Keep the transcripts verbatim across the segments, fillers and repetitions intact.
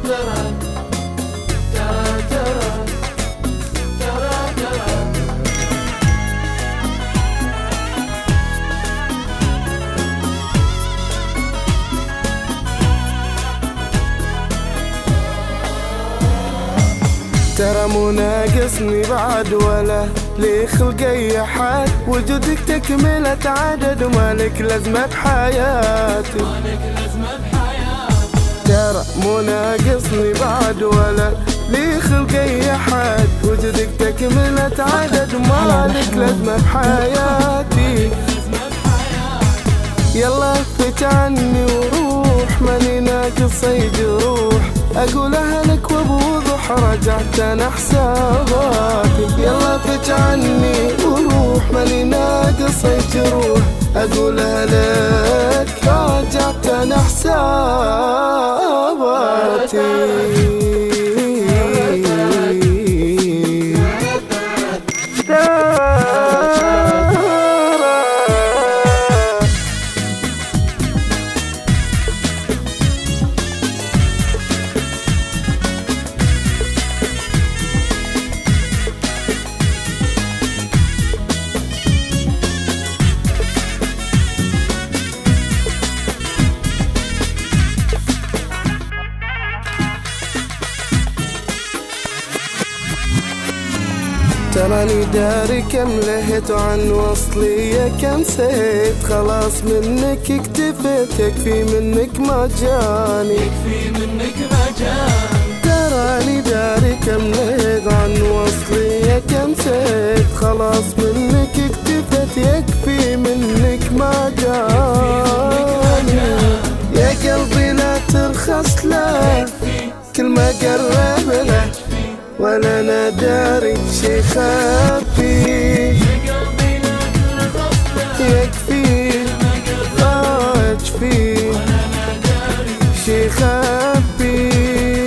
ترى مو ناقصني بعد ولا لي خلقي حد، وجودك تكملة عدد ومالك لازمة بحياتي. ترى مو ناقصني بعد ولا لي خلقي حد، وجودك تكملة عدد ومالك لازمة بحياتي. يلا فت عني وروح، ماني ناقص اي جروح، اقولها لك وبوضوح رجعت انا حساباتي. يلا فت عني وروح، ماني ناقص اي جروح، اقولها لك رجعت انا حساباتي. تراني داري كم لهت عن وصلي كم سهيت، خلاص منك اكتفيت، يكفي منك ما جاني، يكفي منك ما جاني. تراني داري كم لهت عن وصلي كم سهيت، خلاص منك اكتفيت، يكفي منك ما جاني. يا قلبي لا ترخص له، كل ما قرب له ولا انا داري شي خافي. يكفي ما يكفي شي خافي.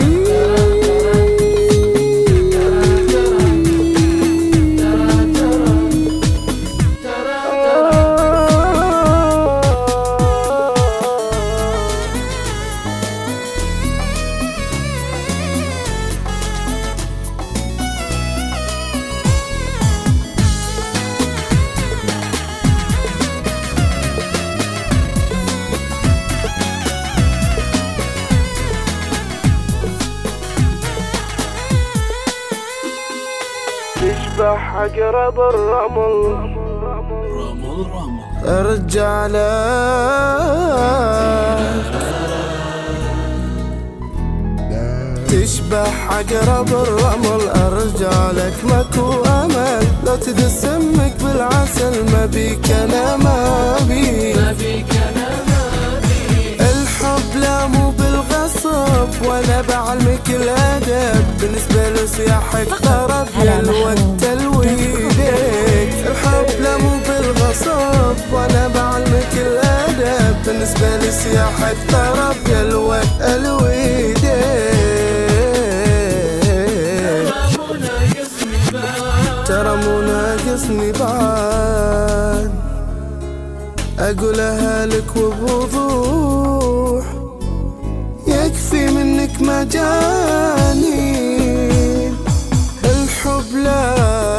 تشبح أقرب الرمل، رمل رمل ارجع لك. تشبح أقرب الرمل، ارجع لك ماكو امل، لو تدسمك بالعسل ما بيك انا ما بيك. الحب لا مو بالغصب وانا بعلمك الادب، بالنسبه لصياحك طرب يا الوقت الويدك. الحب لا مو بالغصب وانا بعلمك الادب، بالنسبه لصياحك طرب يا الوقت الويدك. ترى مو ناقصني بعد، اقولها لك وبوضوح، يكفي منك ما جاني. الحب لا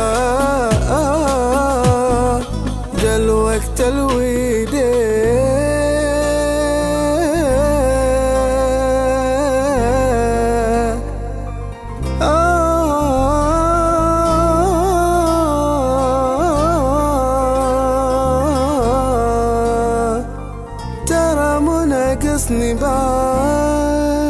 جا الوقت الويدك. ترى مو ناقصني بعد.